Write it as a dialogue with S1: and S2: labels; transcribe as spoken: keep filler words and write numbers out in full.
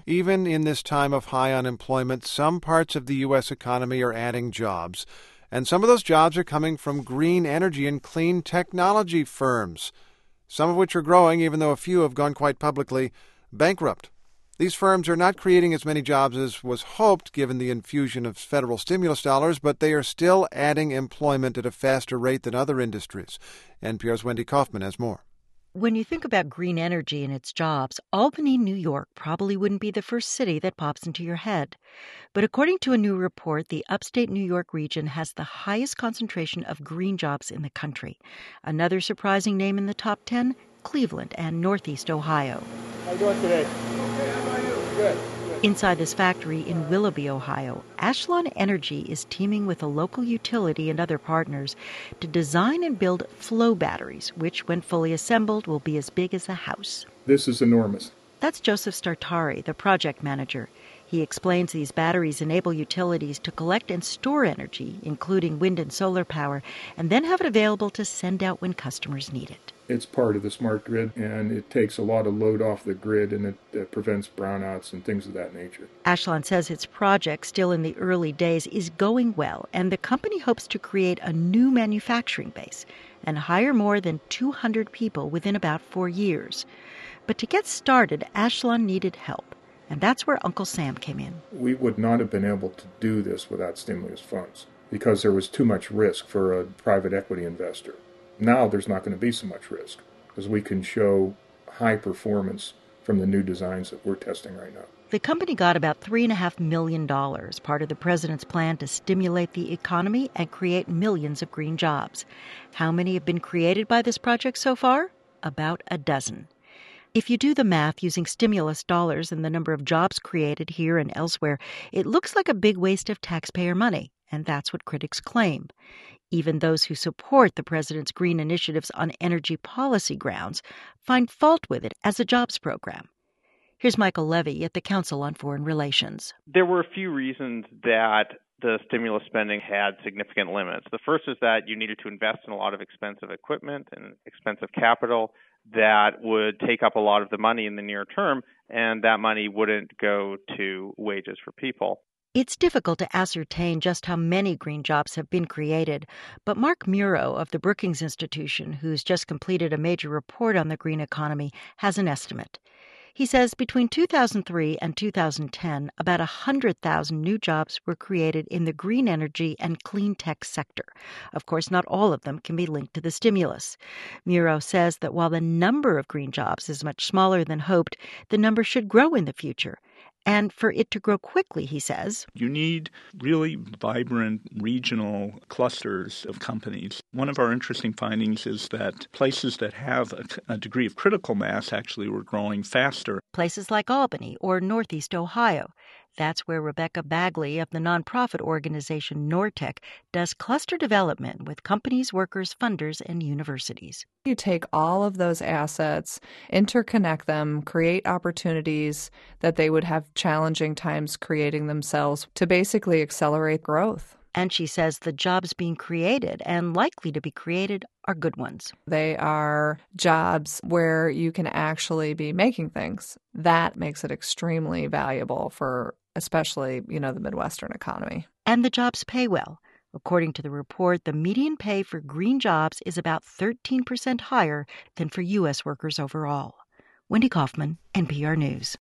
S1: Even in this time of high unemployment, some parts of the U S economy are adding jobs. And some of those jobs are coming from green energy and clean technology firms, some of which are growing, even though a few have gone quite publicly bankrupt. These firms are not creating as many jobs as was hoped given the infusion of federal stimulus dollars, but they are still adding employment at a faster rate than other industries. N P R's Wendy Kaufman has more.
S2: When you think about green energy and its jobs, Albany, New York probably wouldn't be the first city that pops into your head. But according to a new report, the upstate New York region has the highest concentration of green jobs in the country. Another surprising name in the top ten, Cleveland and Northeast Ohio.
S3: How you doing today? Okay, how about you? Good.
S2: Inside this factory in Willoughby, Ohio, Ashlon Energy is teaming with a local utility and other partners to design and build flow batteries, which, when fully assembled, will be as big as a house.
S3: This is enormous.
S2: That's Joseph Startari, the project manager. He explains these batteries enable utilities to collect and store energy, including wind and solar power, and then have it available to send out when customers need it.
S3: It's part of the smart grid, and it takes a lot of load off the grid, and it, it prevents brownouts and things of that nature.
S2: Ashlon says its project, still in the early days, is going well, and the company hopes to create a new manufacturing base and hire more than two hundred people within about four years. But to get started, Ashlon needed help, and that's where Uncle Sam came in.
S3: We would not have been able to do this without stimulus funds because there was too much risk for a private equity investor. Now there's not going to be so much risk because we can show high performance from the new designs that we're testing right now.
S2: The company got about three point five million dollars, part of the president's plan to stimulate the economy and create millions of green jobs. How many have been created by this project so far? About a dozen. If you do the math using stimulus dollars and the number of jobs created here and elsewhere, it looks like a big waste of taxpayer money, and that's what critics claim. Even those who support the president's green initiatives on energy policy grounds find fault with it as a jobs program. Here's Michael Levy at the Council on Foreign Relations.
S4: There were a few reasons that the stimulus spending had significant limits. The first is that you needed to invest in a lot of expensive equipment and expensive capital that would take up a lot of the money in the near term, and that money wouldn't go to wages for people.
S2: It's difficult to ascertain just how many green jobs have been created, but Mark Muro of the Brookings Institution, who's just completed a major report on the green economy, has an estimate. He says between two thousand three and two thousand ten, about one hundred thousand new jobs were created in the green energy and clean tech sector. Of course, not all of them can be linked to the stimulus. Muro says that while the number of green jobs is much smaller than hoped, the number should grow in the future. And for it to grow quickly, he says,
S5: you need really vibrant regional clusters of companies. One of our interesting findings is that places that have a, a degree of critical mass actually were growing faster.
S2: Places like Albany or Northeast Ohio. That's where Rebecca Bagley of the nonprofit organization Nortec does cluster development with companies, workers, funders, and universities.
S6: You take all of those assets, interconnect them, create opportunities that they would have challenging times creating themselves to basically accelerate growth.
S2: And she says the jobs being created and likely to be created are good ones.
S6: They are jobs where you can actually be making things. That makes it extremely valuable for especially, you know, the Midwestern economy.
S2: And the jobs pay well. According to the report, the median pay for green jobs is about thirteen percent higher than for U S workers overall. Wendy Kaufman, N P R News.